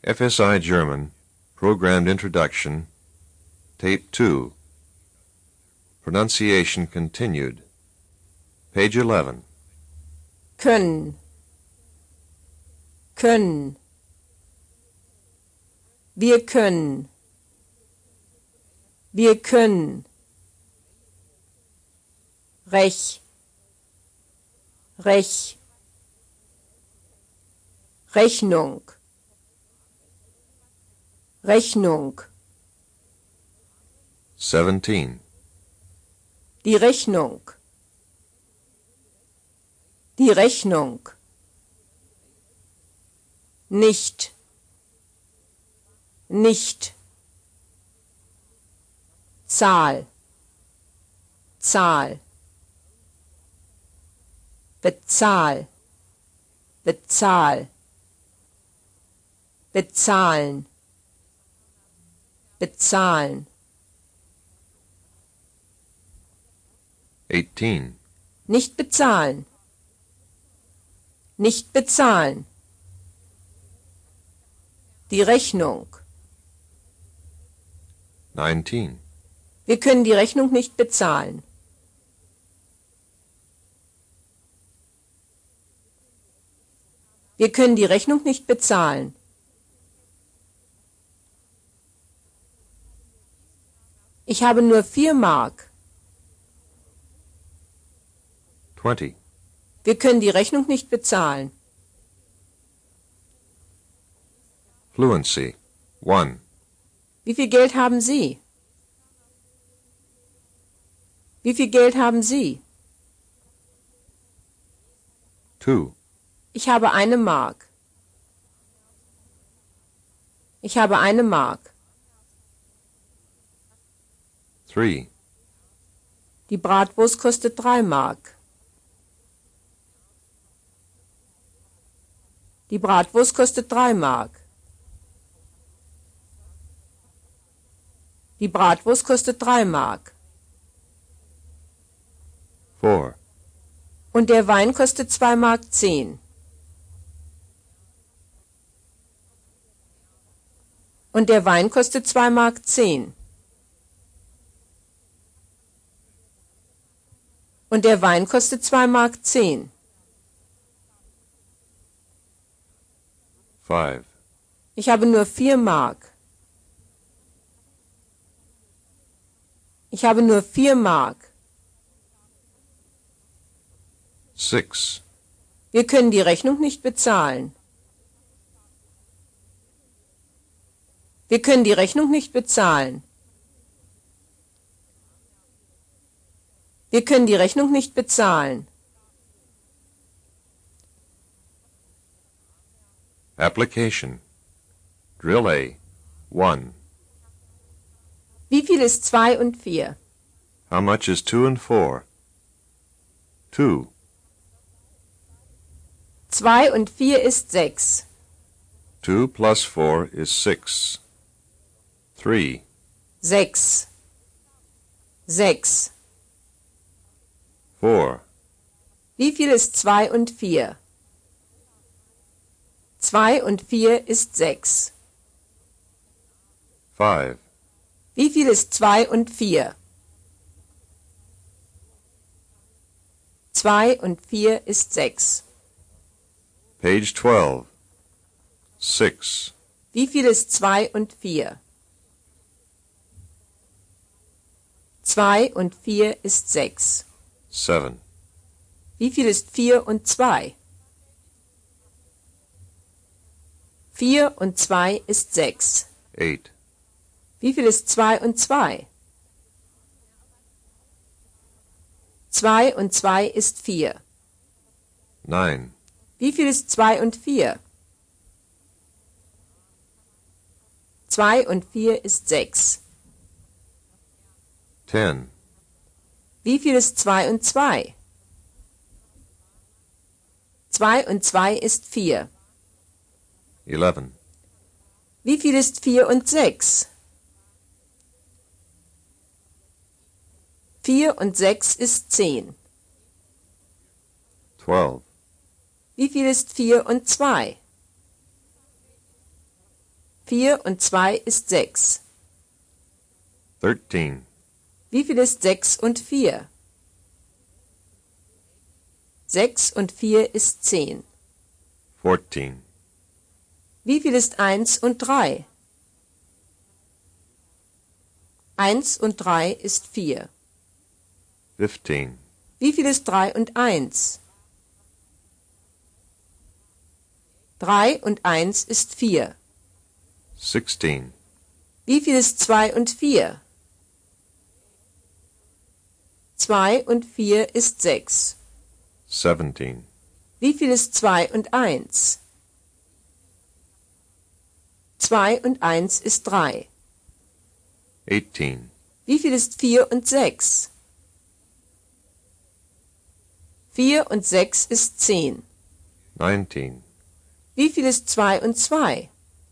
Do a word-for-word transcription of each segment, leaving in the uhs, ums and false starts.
F S I German, Programmed Introduction, Tape two. Pronunciation continued. Page eleven. Können. Können. Wir können. Wir können. Rech. Rech. Rechnung. Rechnung. seventeen. Die Rechnung. Die Rechnung. Nicht. Nicht. Zahl. Zahl. Bezahl. Bezahl. Bezahlen. Bezahlen. eighteen. Nicht bezahlen. Nicht bezahlen. Die Rechnung. nineteen. Wir können die Rechnung nicht bezahlen. Wir können die Rechnung nicht bezahlen. Ich habe nur vier Mark. twenty. Wir können die Rechnung nicht bezahlen. Fluency. one. Wie viel Geld haben Sie? Wie viel Geld haben Sie? two. Ich habe eine Mark. Ich habe eine Mark. three. Die Bratwurst kostet drei Mark. Die Bratwurst kostet drei Mark. Die Bratwurst kostet drei Mark. four. Und der Wein kostet zwei Mark zehn. Und der Wein kostet zwei Mark zehn. Und der Wein kostet zwei Mark zehn. five. Ich habe nur vier Mark. Ich habe nur vier Mark. six. Wir können die Rechnung nicht bezahlen. Wir können die Rechnung nicht bezahlen. Wir können die Rechnung nicht bezahlen. Application. Drill A. one. Wie viel ist zwei und vier? How much is two and four? two. Zwei und vier ist sechs. two plus four is six. three. Sechs. Sechs. four. Wie viel ist zwei und vier? Zwei und vier ist sechs. five. Wie viel ist zwei und vier? Zwei und vier ist sechs. Page twelve. six. Wie viel ist zwei und vier? Zwei und vier ist sechs. seven. Wie viel ist vier und zwei? Vier und zwei ist sechs. eight. Wie viel ist zwei und zwei? Zwei und zwei ist vier. nine. Wie viel ist zwei und vier? Zwei und vier ist sechs. ten. Wie viel ist zwei und zwei? Zwei und zwei ist vier. eleven. Wie viel ist vier und sechs? Vier und sechs ist zehn. twelve. Wie viel ist vier und zwei? vier und zwei ist sechs. Thirteen. Wie viel ist sechs und vier? sechs und vier ist zehn. Fourteen. Wie viel ist eins und drei? eins und drei ist vier. Fifteen. Wie viel ist drei und eins? drei und eins ist vier. Sixteen. Wie viel ist zwei und vier? zwei und vier ist sechs. Seventeen. Wie viel ist zwei und eins? zwei und eins ist drei. Eighteen. Wie viel ist vier und sechs? vier und sechs ist zehn. Nineteen. Wie viel ist zwei und zwei?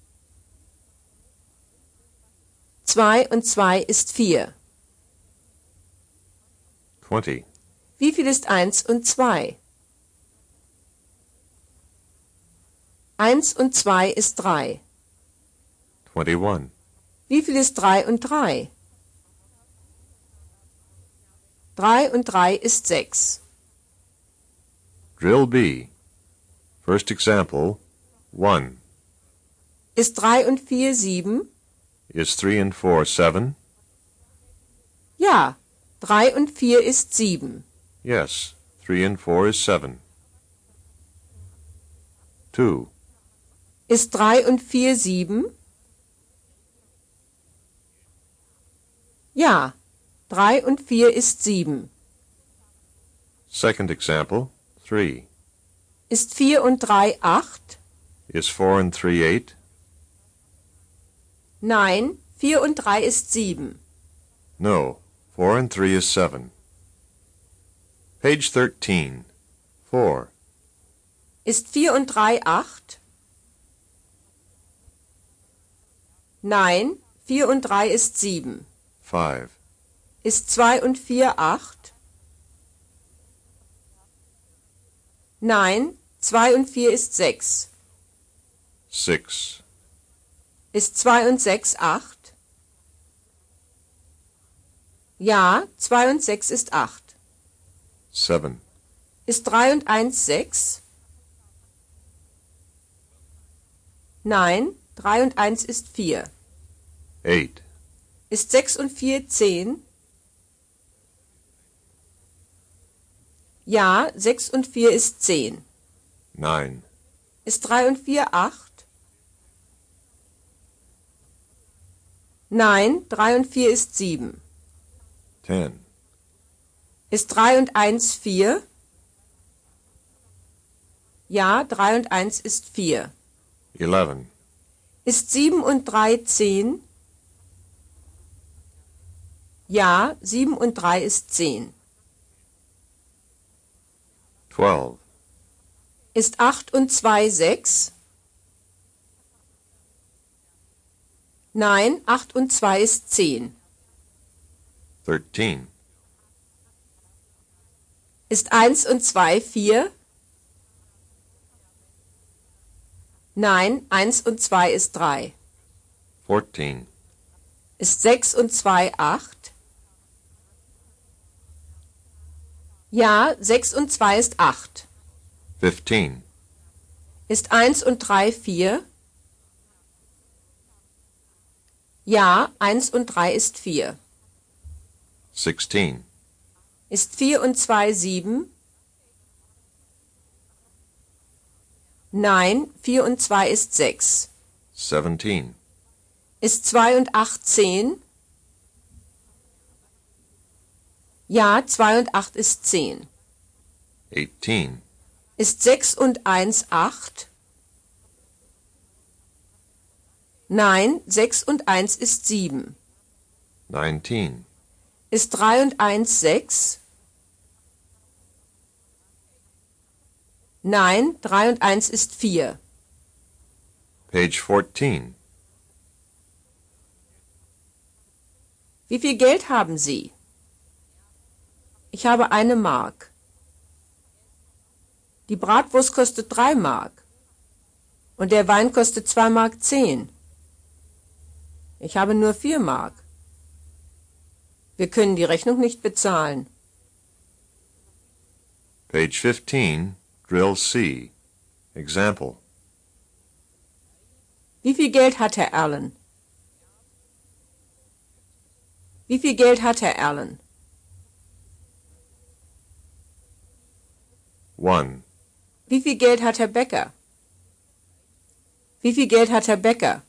zwei und zwei ist vier. Twenty. Wie viel ist eins und zwei? eins und zwei ist drei. Twenty-one. Wie viel ist drei und drei? drei und drei ist sechs. Drill B. First example, one. Ist drei und vier sieben? Is three and four seven? Ja, drei und vier ist sieben. Yes, three and four is seven. Two. Ist drei und vier sieben? Ja, drei und vier ist sieben. Second example, three. Ist vier und drei acht? Is four and three eight? Nein, vier und drei ist sieben. No, four and three is seven. Page thirteen. Four. Ist vier und drei acht? Nein, vier und drei ist sieben. Five. Ist zwei und vier acht? Nein, zwei und vier ist sechs. Six. Ist zwei und sechs acht? Ja, zwei und sechs ist acht. Seven. Ist drei und eins sechs? Nein, drei und eins ist vier. Eight. Ist sechs und vier zehn? Ja, sechs und vier ist zehn. Nine. Ist drei und vier acht? Nein, drei und vier ist sieben. Ten. Ist drei und eins vier? Ja, drei und eins ist vier. Eleven. Ist sieben und drei zehn? Ja, sieben und drei ist zehn. Twelve. Ist acht und zwei sechs? Nein, acht und zwei ist zehn. Thirteen. Ist eins und zwei vier? Nein, eins und zwei ist drei. Fourteen. Ist sechs und zwei acht? Ja, sechs und zwei ist acht. Fifteen. Ist eins und drei vier? Ja, eins und drei ist vier. Sixteen. Ist vier und zwei sieben? Nein, vier und zwei ist sechs. Seventeen. Ist zwei und acht zehn? Ja, zwei und acht ist zehn. Eighteen. Ist sechs und eins acht? Nein, sechs und eins ist sieben. Nineteen. Ist drei und eins sechs? Nein, drei und eins ist vier. Page fourteen. Wie viel Geld haben Sie? Ich habe eine Mark. Die Bratwurst kostet drei Mark. Und der Wein kostet zwei Mark zehn. Ich habe nur vier Mark. Wir können die Rechnung nicht bezahlen. Page fifteen, Drill C. Example. Wie viel Geld hat Herr Allen? Wie viel Geld hat Herr Allen? one. Wie viel Geld hat Herr Becker? Wie viel Geld hat Herr Becker?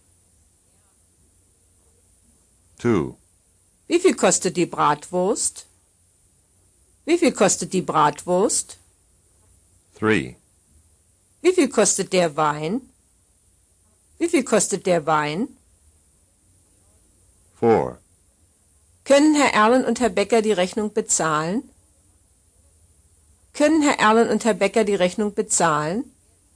two. Wie viel kostet die Bratwurst? Wie viel kostet die Bratwurst? three. Wie viel kostet der Wein? Wie viel kostet der Wein? four. Können Herr Allen und Herr Becker die Rechnung bezahlen? Können Herr Allen und Herr Becker die Rechnung bezahlen?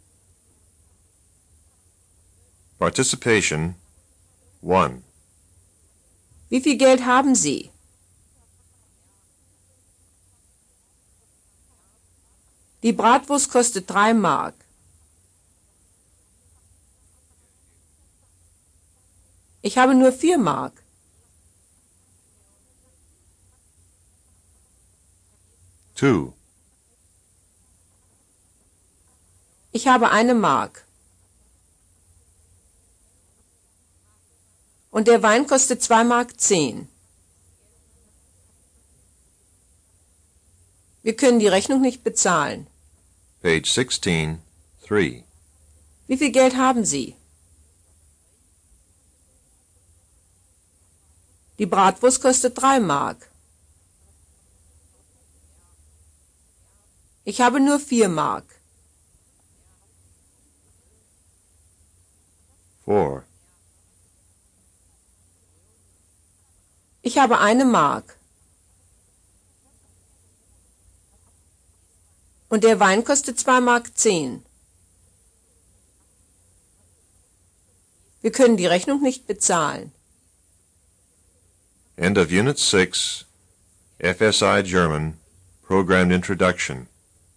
Participation one. Wie viel Geld haben Sie? Die Bratwurst kostet drei Mark. Ich habe nur vier Mark. two. Ich habe eine Mark. Und der Wein kostet zwei Mark zehn. Wir können die Rechnung nicht bezahlen. Page sixteen, three. Wie viel Geld haben Sie? Die Bratwurst kostet drei Mark. Ich habe nur vier Mark. four. Ich habe eine Mark. Und der Wein kostet zwei Mark zehn. Wir können die Rechnung nicht bezahlen. End of Unit six, F S I German, Programmed Introduction.